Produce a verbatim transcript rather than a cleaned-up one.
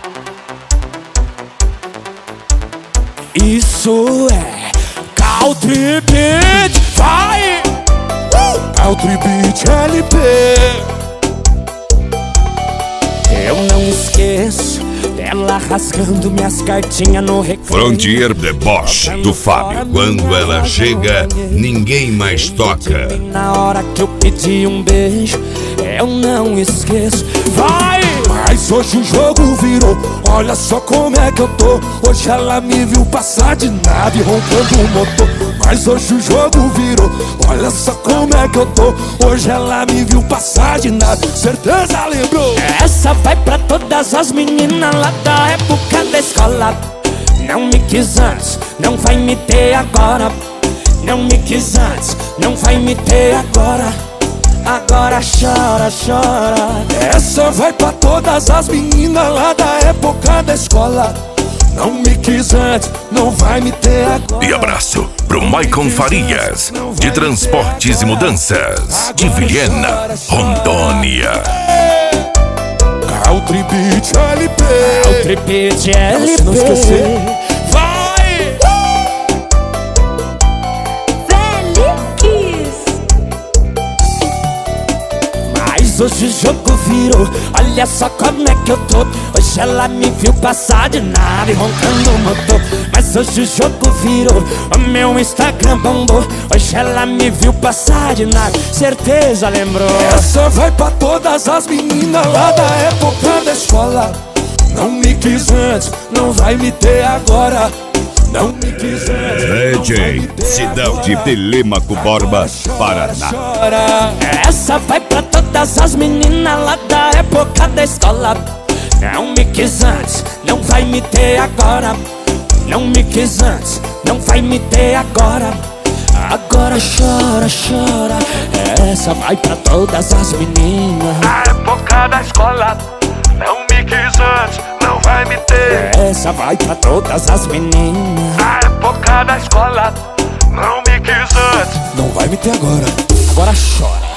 Isso é Country Beat, vai! Uh! Country Beat L P. Eu não esqueço dela rasgando minhas cartinhas no recreio. Frontier Deboche do Fábio. Quando ela chega, ninguém mais toca. Na hora que eu pedi um beijo, eu não esqueço. Vai! Mas hoje o jogo virou, olha só como é que eu tô. Hoje ela me viu passar de nave roncando o motor. Mas hoje o jogo virou, olha só como é que eu tô. Hoje ela me viu passar de nave, certeza lembrou. Essa vai pra todas as meninas lá da época da escola. Não me quis antes, não vai me ter agora. Não me quis antes, não vai me ter agora. Agora chora, chora. Essa vai pra todas as meninas lá da época da escola. Não me quis antes, não vai me ter agora. E abraço pro Maicon Farias, de Transportes e Mudanças, de Vilhena, Rondônia. Country Beat L P. Country Beat L P. Não esquecer. Vai! Hoje o jogo virou, olha só como é que eu tô. Hoje ela me viu passar de nave roncando o motor. Mas hoje o jogo virou, o meu Instagram bombou. Hoje ela me viu passar de nave, certeza lembrou. Essa vai pra todas as meninas lá da época da escola. Não me quis antes, não vai me ter agora. Não me quis antes. D J Cidade de Telêmaco Borba, Paraná. Essa vai pra todas as meninas lá da época da escola. Não me quis antes, não vai me ter agora. Não me quis antes, não vai me ter agora. Agora chora, chora. Essa vai pra todas as meninas da época da escola. Não me quis antes, não vai me ter. Essa vai pra todas as meninas da época da escola. Não me quis antes, não vai me ter agora. Agora chora.